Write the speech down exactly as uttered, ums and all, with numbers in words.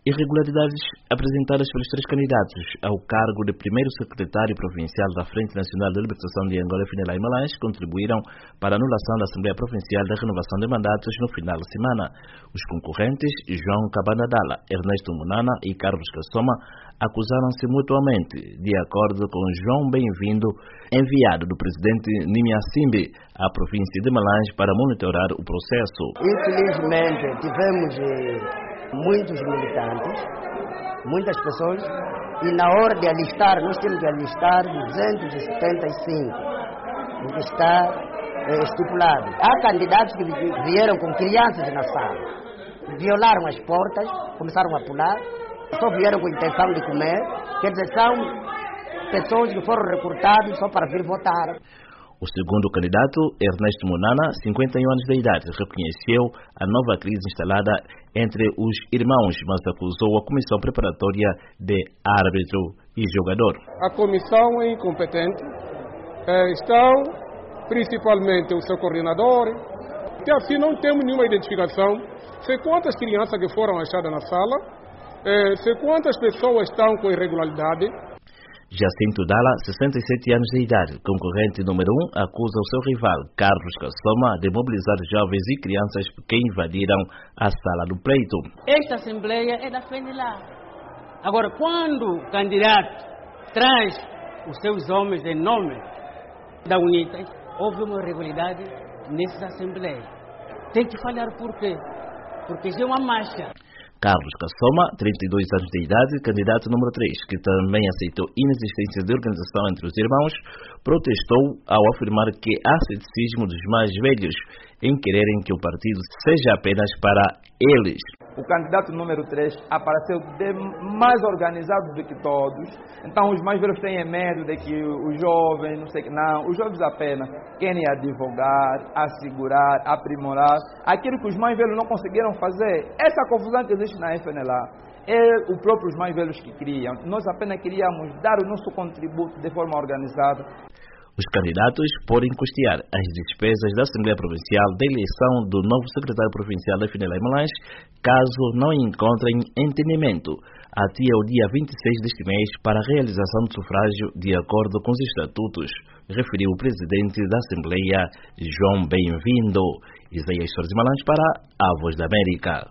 Irregularidades apresentadas pelos três candidatos ao cargo de primeiro secretário provincial da Frente Nacional de Libertação de Angola, Finelay Malães, contribuíram para a anulação da Assembleia Provincial da renovação de mandatos no final de semana. Os concorrentes, João Cabanadala, Ernesto Munana e Carlos Kassoma, acusaram-se mutuamente, de acordo com João Bem-vindo, enviado do presidente Nimiasimbe à província de Malães para monitorar o processo. Infelizmente, tivemos eh, muitos militantes, muitas pessoas, e na hora de alistar, nós temos de alistar duzentos e setenta e cinco, o que está eh, estipulado. Há candidatos que vieram com crianças na sala, violaram as portas, começaram a pular, só vieram com intenção de comer, quer dizer, são pessoas que foram recrutadas só para vir votar. O segundo candidato, Ernesto Munana, cinquenta e um anos de idade, reconheceu a nova crise instalada entre os irmãos, mas acusou a comissão preparatória de árbitro e jogador. A comissão é incompetente, estão principalmente o seu coordenador, e assim não temos nenhuma identificação, sei quantas crianças que foram achadas na sala, sei quantas pessoas estão com irregularidade. Jacinto Dala, sessenta e sete anos de idade, concorrente número um, acusa o seu rival, Carlos Kassoma, de mobilizar jovens e crianças que invadiram a sala do pleito. Esta Assembleia é da FENILA. Agora, quando o candidato traz os seus homens em nome da UNITA, houve uma irregularidade nessa Assembleia. Tem que falhar por quê? Porque isso é uma marcha. Carlos Kassoma, trinta e dois anos de idade, candidato número três, que também aceitou inexistência de organização entre os irmãos, protestou ao afirmar que há ceticismo dos mais velhos em quererem que o partido seja apenas para eles. O candidato número três apareceu de mais organizado do que todos. Então os mais velhos têm medo de que os jovens, não sei que não, os jovens apenas querem advogar, assegurar, aprimorar aquilo que os mais velhos não conseguiram fazer. Essa confusão que existe na F N L A é o próprio os mais velhos que criam. Nós apenas queríamos dar o nosso contributo de forma organizada. Os candidatos podem custear as despesas da Assembleia Provincial da eleição do novo secretário provincial da Finelay Malães, caso não encontrem entendimento até o dia vinte e seis deste mês para a realização do sufrágio de acordo com os estatutos, referiu o presidente da Assembleia, João Bem-vindo. Isaías Soares de Malães para a Voz da América.